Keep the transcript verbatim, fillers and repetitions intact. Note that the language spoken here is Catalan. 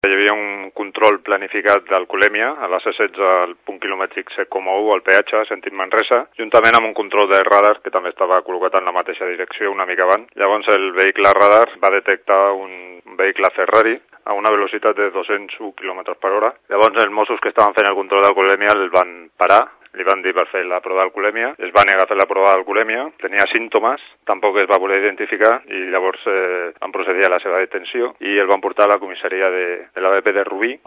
Hi havia un control planificat d'alcoholèmia a la C setze al punt quilomètric set coma u al peatge, sentit Manresa, juntament amb un control de radar que també estava col·locat en la mateixa direcció una mica abans. Llavors el vehicle radar va detectar un vehicle Ferrari a una velocitat de dos-cents u quilòmetres per hora. Llavors els Mossos que estaven fent el control d'alcoholèmia el van parar, li van dir per fer la prova d'alcoholèmia, es va negar a fer la prova d'alcoholèmia, tenia símptomes, tampoc es va voler identificar i llavors eh, van procedir a la seva detenció i el van portar a la comissaria de, de la B P de Rubí.